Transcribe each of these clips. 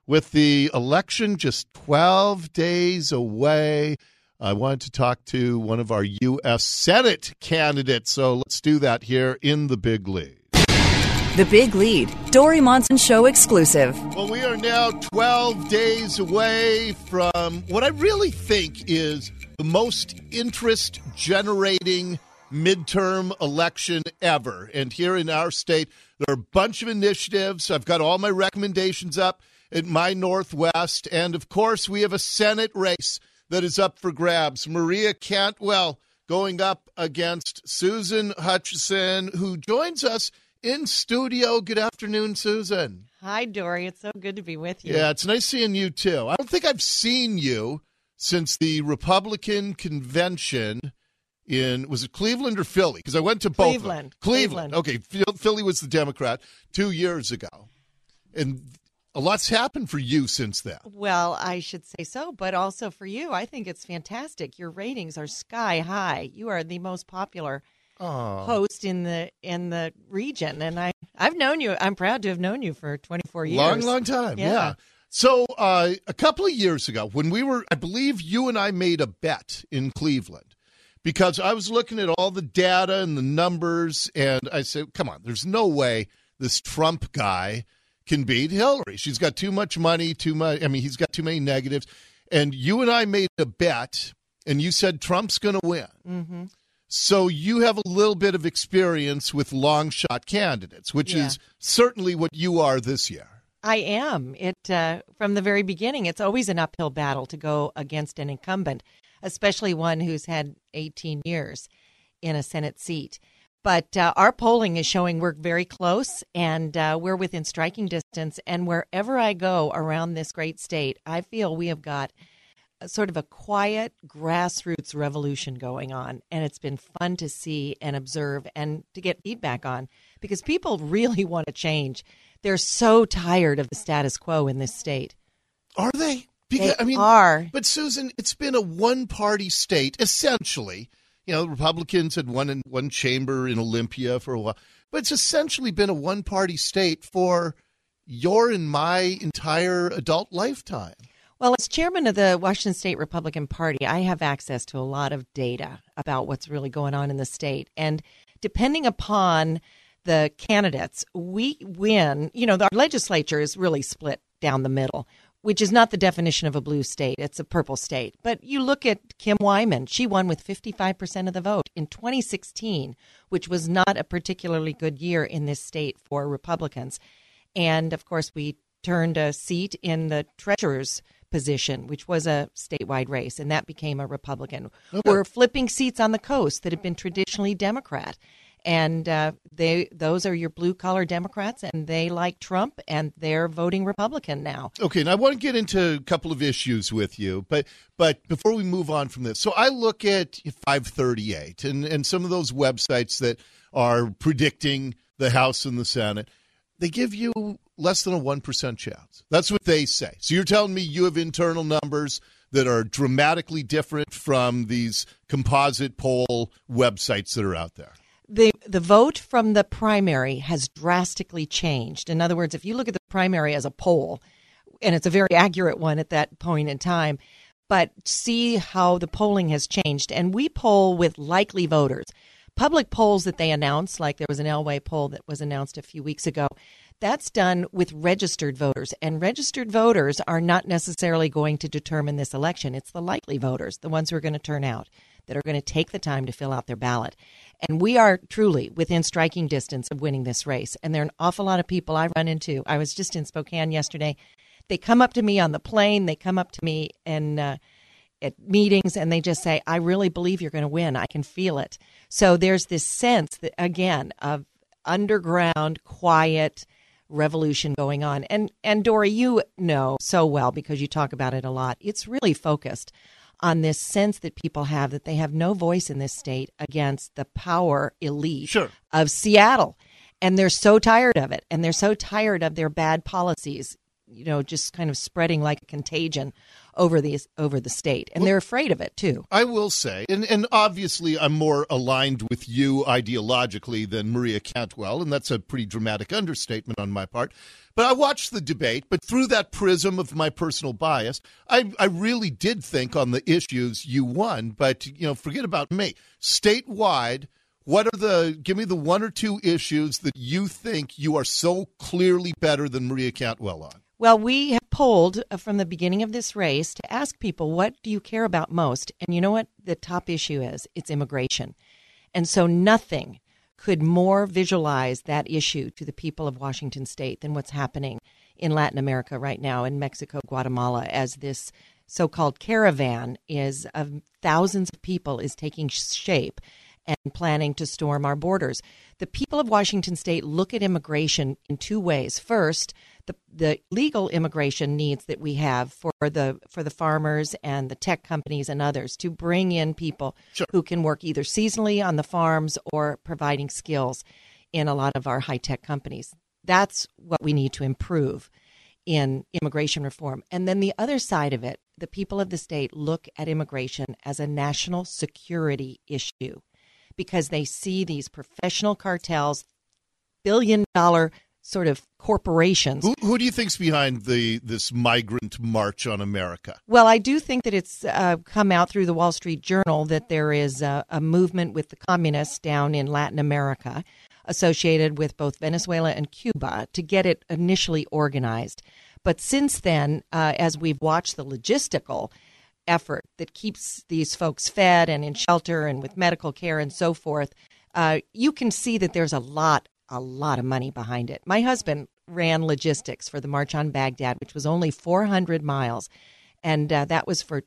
With the election just 12 days away, I wanted to talk to one of our U.S. Senate candidates. So let's do that here in The Big Lead. The Big Lead, Dori Monson Show exclusive. Well, we are now 12 days away from what I really think is the most interest-generating midterm election ever. And here in our state, there are a bunch of initiatives. I've got all my recommendations up at My Northwest. And, of course, we have a Senate race that is up for grabs. Maria Cantwell going up against Susan Hutchison, who joins us in studio. Good afternoon, Susan. Hi, Dori. It's so good to be with you. Yeah, it's nice seeing you, too. I don't think I've seen you since the Republican convention in, was it Cleveland or Philly? Because I went to both. Cleveland. Okay, Philly was the Democrat 2 years ago. And a lot's happened for you since then. Well, I should say so, but also for you. I think it's fantastic. Your ratings are sky high. You are the most popular host in the region. And I've known you. I'm proud to have known you for 24 years. Long time, yeah. So a couple of years ago, when we were, I believe you and I made a bet in Cleveland, because I was looking at all the data and the numbers, and I said, come on, there's no way this Trump guy can beat Hillary. She's got too much money, he's got too many negatives. And you and I made a bet, and you said Trump's going to win. Mm-hmm. So you have a little bit of experience with long shot candidates, which is certainly what you are this year. I am. From the very beginning, it's always an uphill battle to go against an incumbent, especially one who's had 18 years in a Senate seat. But our polling is showing we're very close, and we're within striking distance. And wherever I go around this great state, I feel we have got sort of a quiet grassroots revolution going on. And it's been fun to see and observe and to get feedback on, because people really want to change. They're so tired of the status quo in this state. Are they? Because, they are. But, Susan, it's been a one-party state, essentially. You know, the Republicans had one chamber in Olympia for a while. But it's essentially been a one-party state for your and my entire adult lifetime. Well, as chairman of the Washington State Republican Party, I have access to a lot of data about what's really going on in the state. And depending upon the candidates, we win. You know, our legislature is really split down the middle, which is not the definition of a blue state. It's a purple state. But you look at Kim Wyman. She won with 55% of the vote in 2016, which was not a particularly good year in this state for Republicans. And, of course, we turned a seat in the treasurer's position, which was a statewide race, and that became a Republican. Okay. We're flipping seats on the coast that have been traditionally Democrat. And those are your blue-collar Democrats, and they like Trump, and they're voting Republican now. Okay, and I want to get into a couple of issues with you, but before we move on from this, so I look at 538 and some of those websites that are predicting the House and the Senate, they give you less than a 1% chance. That's what they say. So you're telling me you have internal numbers that are dramatically different from these composite poll websites that are out there? The vote from the primary has drastically changed. In other words, if you look at the primary as a poll, and it's a very accurate one at that point in time, but see how the polling has changed. And we poll with likely voters. Public polls that they announce, like there was an Elway poll that was announced a few weeks ago, that's done with registered voters. And registered voters are not necessarily going to determine this election. It's the likely voters, the ones who are going to turn out, that are going to take the time to fill out their ballot. And we are truly within striking distance of winning this race. And there are an awful lot of people I run into. I was just in Spokane yesterday. They come up to me on the plane. They come up to me at meetings, and they just say, I really believe you're going to win. I can feel it. So there's this sense, that, again, of underground, quiet revolution going on. And Dori, you know so well, because you talk about it a lot, it's really focused on this sense that people have that they have no voice in this state against the power elite of Seattle. And they're so tired of it. And they're so tired of their bad policies. just kind of spreading like a contagion over the state. And they're afraid of it, too. I will say, and obviously I'm more aligned with you ideologically than Maria Cantwell, and that's a pretty dramatic understatement on my part. But I watched the debate, but through that prism of my personal bias, I really did think on the issues you won. But, forget about me. Statewide, give me the one or two issues that you think you are so clearly better than Maria Cantwell on? Well, we have polled from the beginning of this race to ask people, what do you care about most? And you know what the top issue is? It's immigration. And so nothing could more visualize that issue to the people of Washington State than what's happening in Latin America right now, in Mexico, Guatemala, as this so-called caravan of thousands of people is taking shape and planning to storm our borders. The people of Washington State look at immigration in two ways. First, the legal immigration needs that we have for the farmers and the tech companies and others to bring in people who can work either seasonally on the farms or providing skills in a lot of our high-tech companies. That's what we need to improve in immigration reform. And then the other side of it, the people of the state look at immigration as a national security issue because they see these professional cartels, billion-dollar sort of corporations. Who do you think's behind this migrant march on America? Well, I do think that it's come out through the Wall Street Journal that there is a movement with the communists down in Latin America associated with both Venezuela and Cuba to get it initially organized. But since then, as we've watched the logistical effort that keeps these folks fed and in shelter and with medical care and so forth, you can see that there's a lot of money behind it. My husband ran logistics for the March on Baghdad, which was only 400 miles, and that was for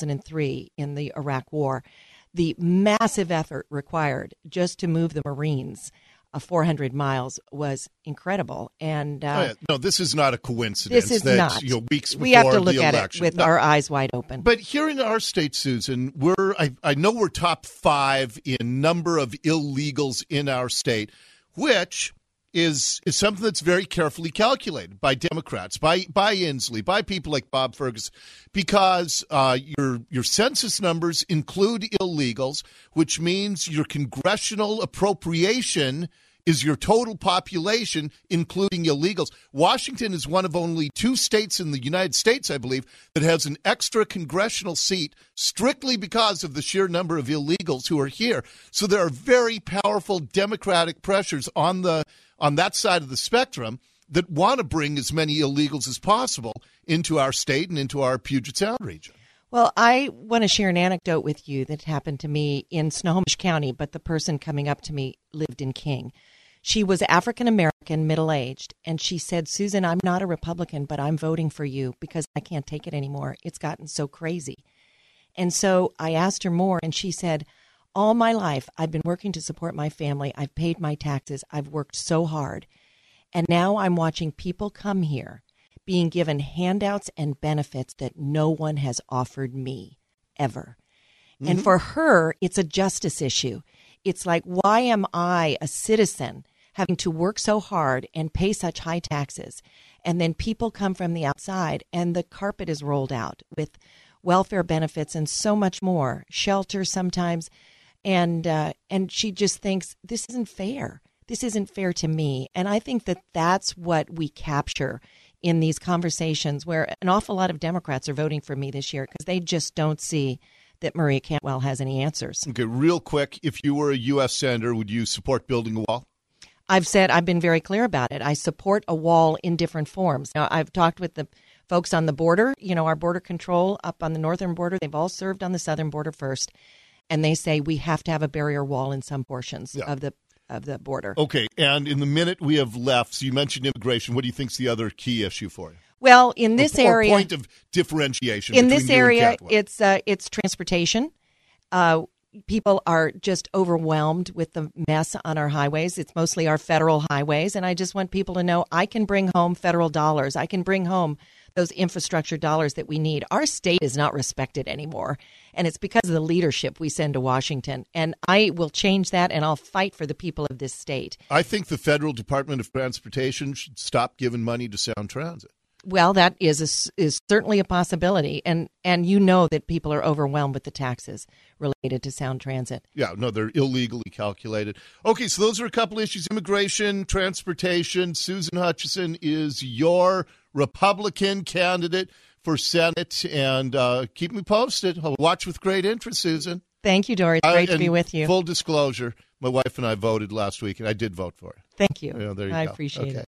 2003 in the Iraq War. The massive effort required just to move the Marines 400 miles was incredible. And no, this is not a coincidence. This is not. Weeks before we have to look the at election. it with our eyes wide open. But here in our state, Susan, I know we're top 5 in number of illegals in our state, which is something that's very carefully calculated by Democrats, by Inslee, by people like Bob Ferguson, because your census numbers include illegals, which means your congressional appropriation is your total population, including illegals. Washington is one of only 2 states in the United States, I believe, that has an extra congressional seat strictly because of the sheer number of illegals who are here. So there are very powerful Democratic pressures on that side of the spectrum that want to bring as many illegals as possible into our state and into our Puget Sound region. Well, I want to share an anecdote with you that happened to me in Snohomish County, but the person coming up to me lived in King. She was African-American, middle-aged, and she said, Susan, I'm not a Republican, but I'm voting for you because I can't take it anymore. It's gotten so crazy. And so I asked her more, and she said, all my life, I've been working to support my family. I've paid my taxes. I've worked so hard. And now I'm watching people come here being given handouts and benefits that no one has offered me ever. Mm-hmm. And for her, it's a justice issue. It's like, why am I, a citizen, having to work so hard and pay such high taxes? And then people come from the outside and the carpet is rolled out with welfare benefits and so much more, shelter sometimes. And she just thinks, this isn't fair. This isn't fair to me. And I think that that's what we capture in these conversations where an awful lot of Democrats are voting for me this year because they just don't see that Maria Cantwell has any answers. Okay, real quick, if you were a U.S. Senator, would you support building a wall? I've been very clear about it. I support a wall in different forms. Now, I've talked with the folks on the border, our border control up on the northern border. They've all served on the southern border first. And they say we have to have a barrier wall in some portions of the border. Okay, and in the minute we have left, so you mentioned immigration. What do you think is the other key issue for you? Well, in this area, point of differentiation. In this area, it's transportation. People are just overwhelmed with the mess on our highways. It's mostly our federal highways, and I just want people to know I can bring home federal dollars. I can bring home those infrastructure dollars that we need. Our state is not respected anymore, and it's because of the leadership we send to Washington. And I will change that, and I'll fight for the people of this state. I think the Federal Department of Transportation should stop giving money to Sound Transit. Well, that is certainly a possibility, and you know that people are overwhelmed with the taxes related to Sound Transit. Yeah, no, they're illegally calculated. Okay, so those are a couple issues: immigration, transportation. Susan Hutchison is your Republican candidate for Senate, and keep me posted. I'll watch with great interest, Susan. Thank you, Dory. It's great to be with you. Full disclosure, my wife and I voted last week, and I did vote for it. Thank you. There you I go. appreciate it.